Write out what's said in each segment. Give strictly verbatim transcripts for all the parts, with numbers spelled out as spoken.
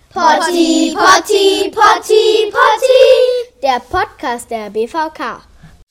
Potti, Potti, Potti, Potti, der Podcast der B V K.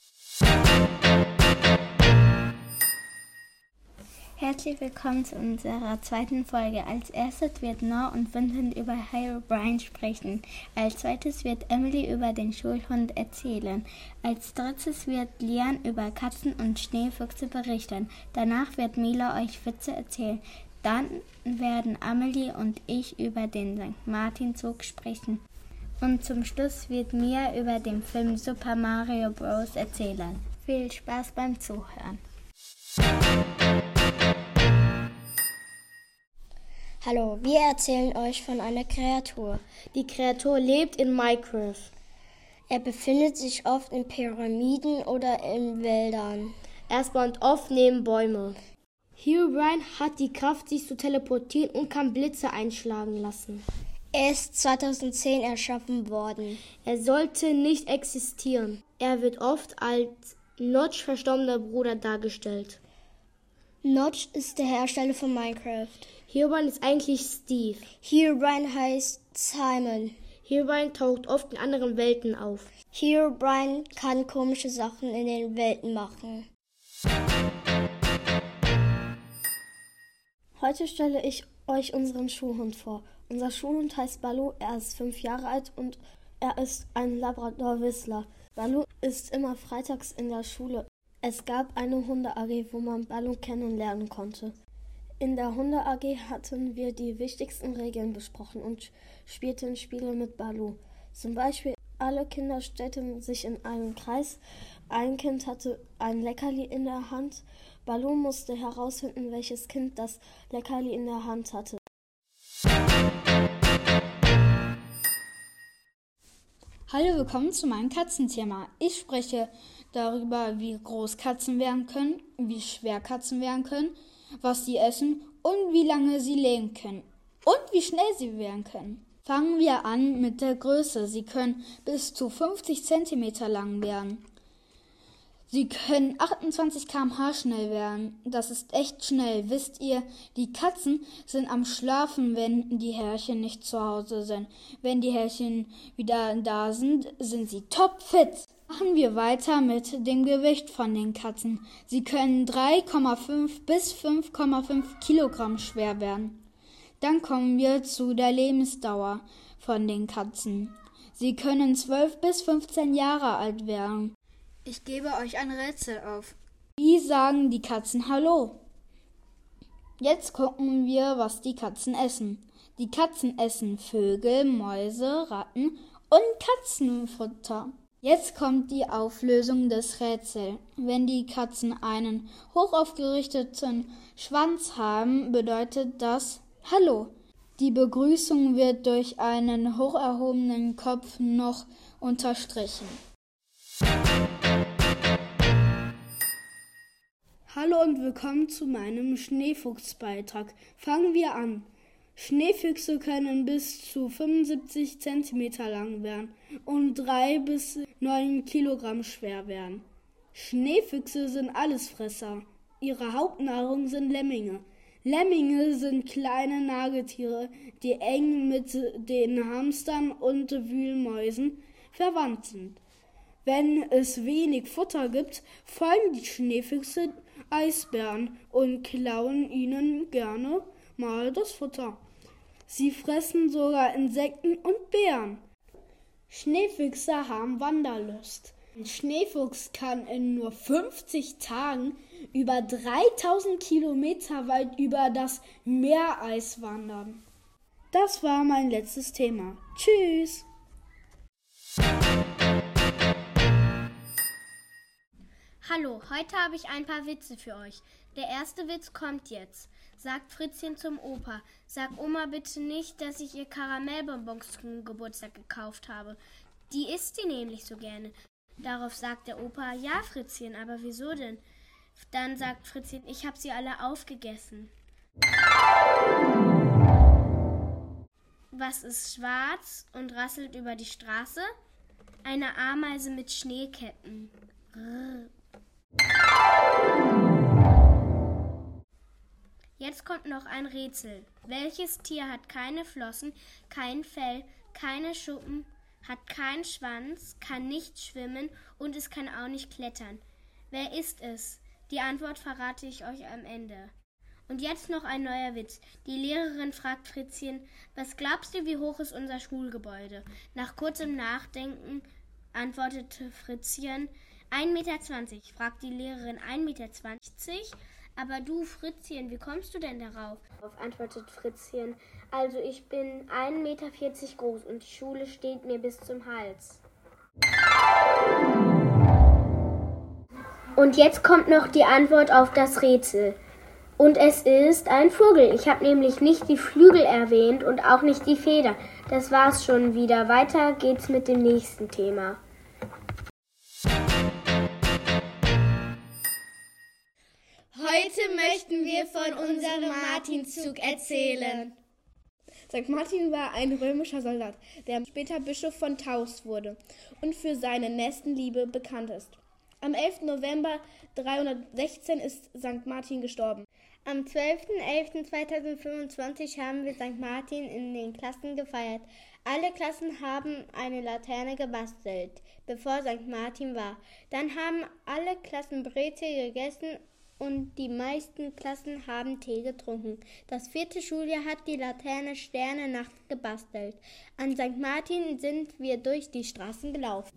Herzlich willkommen zu unserer zweiten Folge. Als erstes wird Noah und Vincent über Herobrine sprechen. Als zweites wird Emily über den Schulhund erzählen. Als drittes wird Lian über Katzen und Schneefüchse berichten. Danach wird Mila euch Witze erzählen. Dann werden Amelie und ich über den Sankt Martin-Zug sprechen. Und zum Schluss wird Mia über den Film Super Mario Bros. Erzählen. Viel Spaß beim Zuhören. Hallo, wir erzählen euch von einer Kreatur. Die Kreatur lebt in Minecraft. Er befindet sich oft in Pyramiden oder in Wäldern. Er spawnt oft neben Bäume. Herobrine hat die Kraft, sich zu teleportieren und kann Blitze einschlagen lassen. Er ist zweitausendzehn erschaffen worden. Er sollte nicht existieren. Er wird oft als Notch verstorbener Bruder dargestellt. Notch ist der Hersteller von Minecraft. Herobrine ist eigentlich Steve. Herobrine heißt Simon. Herobrine taucht oft in anderen Welten auf. Herobrine kann komische Sachen in den Welten machen. Heute stelle ich euch unseren Schulhund vor. Unser Schulhund heißt Baloo, er ist fünf Jahre alt und er ist ein Labrador-Whistler. Baloo ist immer freitags in der Schule. Es gab eine Hunde-A G, wo man Baloo kennenlernen konnte. In der Hunde-A G hatten wir die wichtigsten Regeln besprochen und spielten Spiele mit Baloo. Zum Beispiel, alle Kinder stellten sich in einen Kreis. Ein Kind hatte ein Leckerli in der Hand. Baloo musste herausfinden, welches Kind das Leckerli in der Hand hatte. Hallo, willkommen zu meinem Katzenthema. Ich spreche darüber, wie groß Katzen werden können, wie schwer Katzen werden können, was sie essen und wie lange sie leben können und wie schnell sie werden können. Fangen wir an mit der Größe. Sie können bis zu fünfzig Zentimeter lang werden. Sie können achtundzwanzig Kilometer pro Stunde schnell werden. Das ist echt schnell. Wisst ihr, die Katzen sind am Schlafen, wenn die Herrchen nicht zu Hause sind. Wenn die Herrchen wieder da sind, sind sie topfit. Machen wir weiter mit dem Gewicht von den Katzen. Sie können drei Komma fünf bis fünf Komma fünf Kilogramm schwer werden. Dann kommen wir zu der Lebensdauer von den Katzen. Sie können zwölf bis fünfzehn Jahre alt werden. Ich gebe euch ein Rätsel auf. Wie sagen die Katzen Hallo? Jetzt gucken wir, was die Katzen essen. Die Katzen essen Vögel, Mäuse, Ratten und Katzenfutter. Jetzt kommt die Auflösung des Rätsels. Wenn die Katzen einen hochaufgerichteten Schwanz haben, bedeutet das Hallo. Die Begrüßung wird durch einen hoch erhobenen Kopf noch unterstrichen. Hallo und willkommen zu meinem Schneefuchsbeitrag. Fangen wir an. Schneefüchse können bis zu fünfundsiebzig Zentimeter lang werden und drei bis neun Kilogramm schwer werden. Schneefüchse sind Allesfresser. Ihre Hauptnahrung sind Lemminge. Lemminge sind kleine Nagetiere, die eng mit den Hamstern und Wühlmäusen verwandt sind. Wenn es wenig Futter gibt, folgen die Schneefüchse Eisbären und klauen ihnen gerne mal das Futter. Sie fressen sogar Insekten und Beeren. Schneefüchse haben Wanderlust. Ein Schneefuchs kann in nur fünfzig Tagen über dreitausend Kilometer weit über das Meereis wandern. Das war mein letztes Thema. Tschüss! Hallo, heute habe ich ein paar Witze für euch. Der erste Witz kommt jetzt. Sagt Fritzchen zum Opa: Sag Oma bitte nicht, dass ich ihr Karamellbonbons zum Geburtstag gekauft habe. Die isst sie nämlich so gerne. Darauf sagt der Opa: Ja, Fritzchen, aber wieso denn? Dann sagt Fritzchen: Ich habe sie alle aufgegessen. Was ist schwarz und rasselt über die Straße? Eine Ameise mit Schneeketten. Rrr. Jetzt kommt noch ein Rätsel. Welches Tier hat keine Flossen, kein Fell, keine Schuppen, hat keinen Schwanz, kann nicht schwimmen und es kann auch nicht klettern? Wer ist es? Die Antwort verrate ich euch am Ende. Und jetzt noch ein neuer Witz. Die Lehrerin fragt Fritzchen, was glaubst du, wie hoch ist unser Schulgebäude? Nach kurzem Nachdenken antwortete Fritzchen, ein Meter zwanzig. Fragt die Lehrerin, ein Meter zwanzig? Aber du, Fritzchen, wie kommst du denn darauf? Antwortet Fritzchen, also ich bin ein Meter vierzig groß und die Schule steht mir bis zum Hals. Und jetzt kommt noch die Antwort auf das Rätsel. Und es ist ein Vogel. Ich habe nämlich nicht die Flügel erwähnt und auch nicht die Feder. Das war's schon wieder. Weiter geht's mit dem nächsten Thema. Heute möchten wir von unserem Martinszug erzählen. Sankt Martin war ein römischer Soldat, der später Bischof von Taus wurde und für seine Nächstenliebe bekannt ist. Am elften November dreihundertsechzehn ist Sankt Martin gestorben. Am zwölften elften zweitausendfünfundzwanzig haben wir Sankt Martin in den Klassen gefeiert. Alle Klassen haben eine Laterne gebastelt, bevor Sankt Martin war. Dann haben alle Klassen Brezel gegessen und die meisten Klassen haben Tee getrunken. Das vierte Schuljahr hat die Laterne Sterne-Nacht gebastelt. An Sankt Martin sind wir durch die Straßen gelaufen.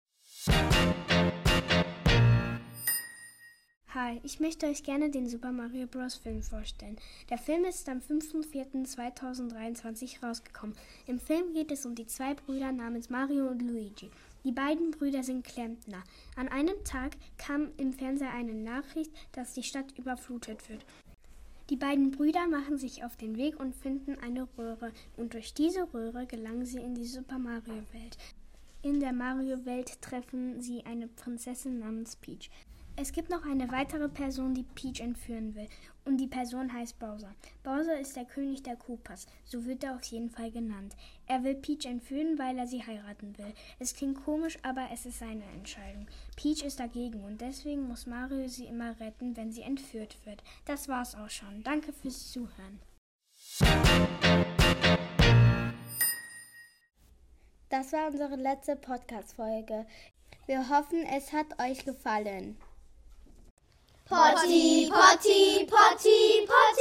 Hi, ich möchte euch gerne den Super Mario Bros. Film vorstellen. Der Film ist am fünften vierten zweitausenddreiundzwanzig rausgekommen. Im Film geht es um die zwei Brüder namens Mario und Luigi. Die beiden Brüder sind Klempner. An einem Tag kam im Fernseher eine Nachricht, dass die Stadt überflutet wird. Die beiden Brüder machen sich auf den Weg und finden eine Röhre. Und durch diese Röhre gelangen sie in die Super Mario Welt. In der Mario Welt treffen sie eine Prinzessin namens Peach. Es gibt noch eine weitere Person, die Peach entführen will. Und die Person heißt Bowser. Bowser ist der König der Koopas. So wird er auf jeden Fall genannt. Er will Peach entführen, weil er sie heiraten will. Es klingt komisch, aber es ist seine Entscheidung. Peach ist dagegen und deswegen muss Mario sie immer retten, wenn sie entführt wird. Das war's auch schon. Danke fürs Zuhören. Das war unsere letzte Podcast-Folge. Wir hoffen, es hat euch gefallen. Potti, Potti, Potti, Potti.